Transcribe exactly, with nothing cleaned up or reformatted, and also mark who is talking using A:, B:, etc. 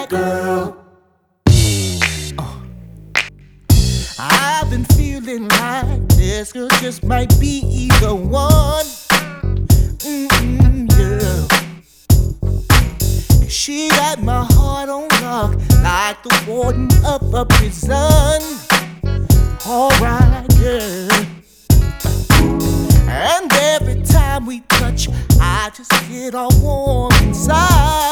A: right, girl. Uh. I've been feeling like this girl just might be either one. Mm-mm, yeah. She got my heart on lock like the warden of a prison. Alright, yeah. And every time we touch, I just get all warm inside.